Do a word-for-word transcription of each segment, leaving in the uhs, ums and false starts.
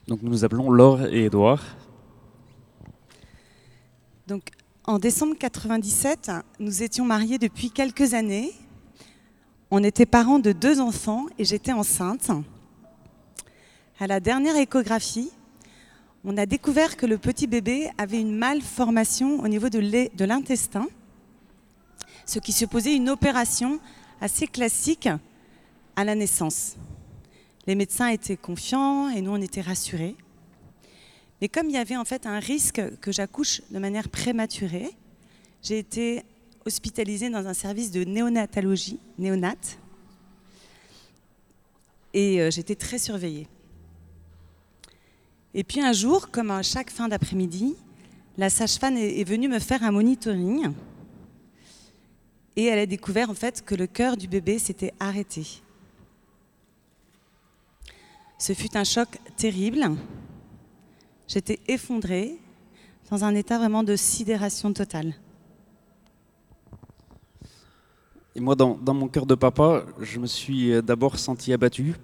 Donc nous nous appelons Laure et Édouard. Donc, en décembre quatre-vingt-dix-sept, nous étions mariés depuis quelques années. On était parents de deux enfants et j'étais enceinte. À la dernière échographie, on a découvert que le petit bébé avait une malformation au niveau de l'intestin, ce qui supposait une opération assez classique à la naissance. Les médecins étaient confiants et nous, on était rassurés. Mais comme il y avait en fait un risque que j'accouche de manière prématurée, j'ai été hospitalisée dans un service de néonatologie, néonate, et euh, j'étais très surveillée. Et puis un jour, comme à chaque fin d'après-midi, la sage-femme est venue me faire un monitoring et elle a découvert en fait que le cœur du bébé s'était arrêté. Ce fut un choc terrible. J'étais effondrée, dans un état vraiment de sidération totale. Et moi, dans, dans mon cœur de papa, je me suis d'abord senti abattu.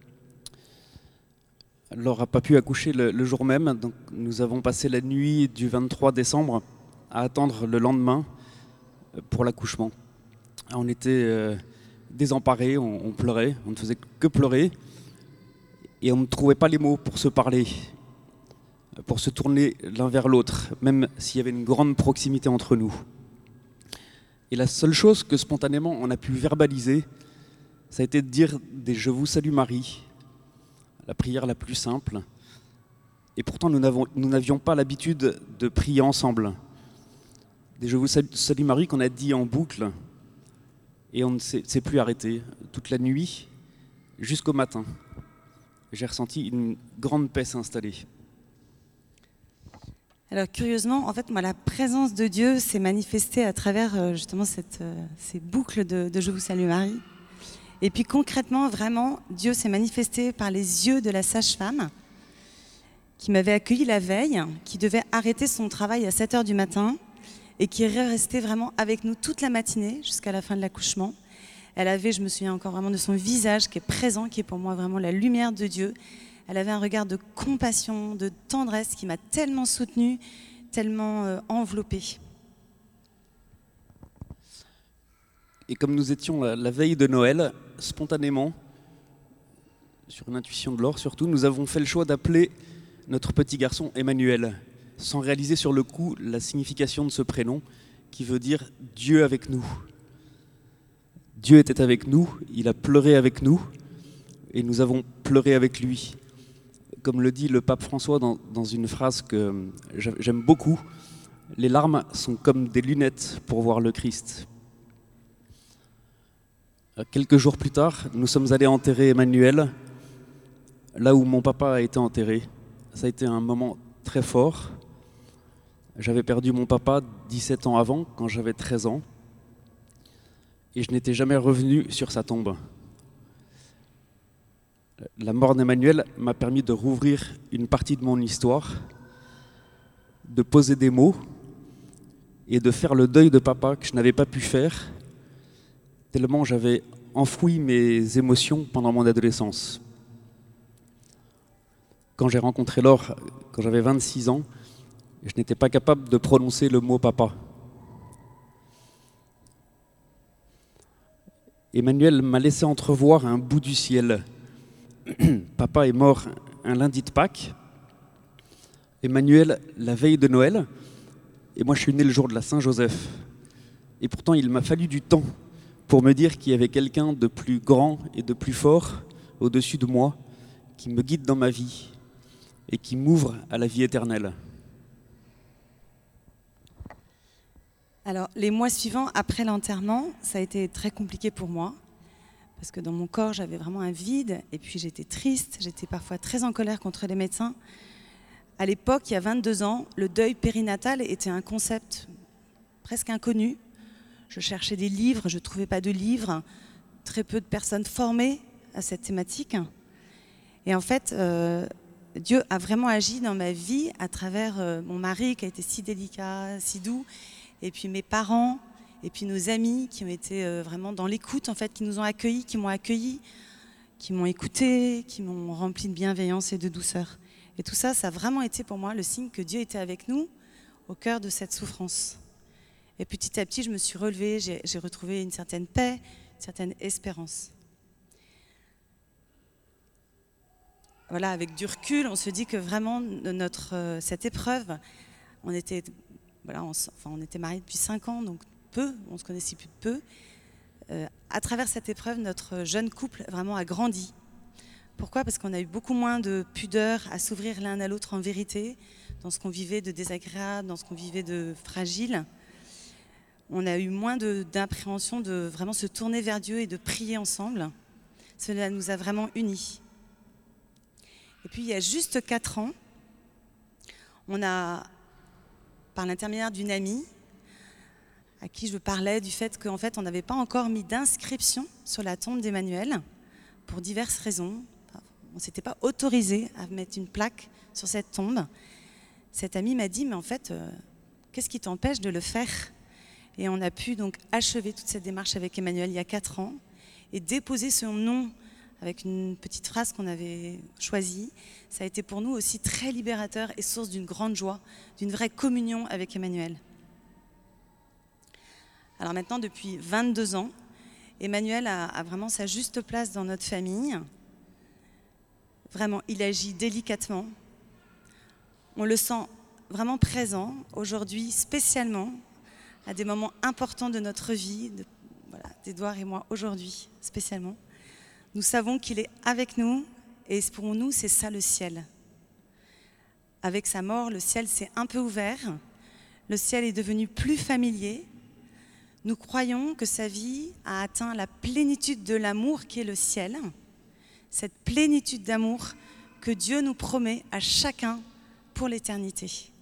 Laure n'a pas pu accoucher le, le jour même, donc nous avons passé la nuit du vingt-trois décembre à attendre le lendemain pour l'accouchement. On était euh, désemparés, on, on pleurait, on ne faisait que pleurer, et on ne trouvait pas les mots pour se parler, pour se tourner l'un vers l'autre, même s'il y avait une grande proximité entre nous. Et la seule chose que spontanément on a pu verbaliser, ça a été de dire des « Je vous salue Marie », la prière la plus simple. Et pourtant nous n'avions pas l'habitude de prier ensemble. Des « Je vous salue Marie » qu'on a dit en boucle, et on ne s'est plus arrêté toute la nuit jusqu'au matin. J'ai ressenti une grande paix s'installer. Alors curieusement, en fait, moi, la présence de Dieu s'est manifestée à travers justement cette, euh, ces boucles de, de « Je vous salue Marie ». Et puis concrètement, vraiment, Dieu s'est manifesté par les yeux de la sage-femme qui m'avait accueillie la veille, qui devait arrêter son travail à sept heures du matin et qui est restée vraiment avec nous toute la matinée jusqu'à la fin de l'accouchement. Elle avait, je me souviens encore vraiment de son visage qui est présent, qui est pour moi vraiment la lumière de Dieu. Elle avait un regard de compassion, de tendresse qui m'a tellement soutenue, tellement euh, enveloppée. Et comme nous étions la, la veille de Noël, spontanément, sur une intuition de Laure surtout, nous avons fait le choix d'appeler notre petit garçon Emmanuel, sans réaliser sur le coup la signification de ce prénom, qui veut dire « Dieu avec nous ». Dieu était avec nous, il a pleuré avec nous, et nous avons pleuré avec lui. Comme le dit le pape François dans, dans une phrase que j'aime beaucoup, « Les larmes sont comme des lunettes pour voir le Christ ». Quelques jours plus tard, nous sommes allés enterrer Emmanuel, là où mon papa a été enterré. Ça a été un moment très fort. J'avais perdu mon papa dix-sept ans avant, quand j'avais treize ans, et je n'étais jamais revenu sur sa tombe. La mort d'Emmanuel m'a permis de rouvrir une partie de mon histoire, de poser des mots et de faire le deuil de papa que je n'avais pas pu faire, tellement j'avais enfoui mes émotions pendant mon adolescence. Quand j'ai rencontré Laure, quand j'avais vingt-six ans, je n'étais pas capable de prononcer le mot « papa ». Emmanuel m'a laissé entrevoir un bout du ciel. Papa est mort un lundi de Pâques, Emmanuel la veille de Noël, et moi je suis né le jour de la Saint-Joseph. Et pourtant il m'a fallu du temps pour me dire qu'il y avait quelqu'un de plus grand et de plus fort au-dessus de moi, qui me guide dans ma vie et qui m'ouvre à la vie éternelle. Alors, les mois suivants, après l'enterrement, ça a été très compliqué pour moi, parce que dans mon corps, j'avais vraiment un vide, et puis j'étais triste, j'étais parfois très en colère contre les médecins. À l'époque, il y a vingt-deux ans, le deuil périnatal était un concept presque inconnu. Je cherchais des livres, je ne trouvais pas de livres, très peu de personnes formées à cette thématique. Et en fait, euh, Dieu a vraiment agi dans ma vie à travers euh, mon mari qui a été si délicat, si doux, et puis mes parents, et puis nos amis qui ont été euh, vraiment dans l'écoute, en fait, qui nous ont accueillis, qui m'ont accueilli, qui m'ont écouté, qui m'ont rempli de bienveillance et de douceur. Et tout ça, ça a vraiment été pour moi le signe que Dieu était avec nous au cœur de cette souffrance. Et petit à petit, je me suis relevée, j'ai, j'ai retrouvé une certaine paix, une certaine espérance. Voilà, avec du recul, on se dit que vraiment, notre, euh, cette épreuve, on était, voilà, on, enfin, on était mariés depuis cinq ans, donc peu, on se connaissait plus de peu. Euh, à travers cette épreuve, notre jeune couple vraiment a grandi. Pourquoi ? Parce qu'on a eu beaucoup moins de pudeur à s'ouvrir l'un à l'autre en vérité, dans ce qu'on vivait de désagréable, dans ce qu'on vivait de fragile. On a eu moins de, d'appréhension de vraiment se tourner vers Dieu et de prier ensemble. Cela nous a vraiment unis. Et puis il y a juste quatre ans, on a, par l'intermédiaire d'une amie, à qui je parlais du fait qu'en fait on n'avait pas encore mis d'inscription sur la tombe d'Emmanuel, pour diverses raisons. On ne s'était pas autorisé à mettre une plaque sur cette tombe. Cette amie m'a dit, mais en fait, euh, qu'est-ce qui t'empêche de le faire ? Et on a pu donc achever toute cette démarche avec Emmanuel il y a quatre ans et déposer son nom avec une petite phrase qu'on avait choisie. Ça a été pour nous aussi très libérateur et source d'une grande joie, d'une vraie communion avec Emmanuel. Alors maintenant, depuis vingt-deux ans, Emmanuel a, a vraiment sa juste place dans notre famille. Vraiment, il agit délicatement. On le sent vraiment présent aujourd'hui, spécialement, à des moments importants de notre vie, de, voilà, d'Édouard et moi aujourd'hui, spécialement. Nous savons qu'il est avec nous et pour nous, c'est ça le ciel. Avec sa mort, le ciel s'est un peu ouvert. Le ciel est devenu plus familier. Nous croyons que sa vie a atteint la plénitude de l'amour qui est le ciel. Cette plénitude d'amour que Dieu nous promet à chacun pour l'éternité.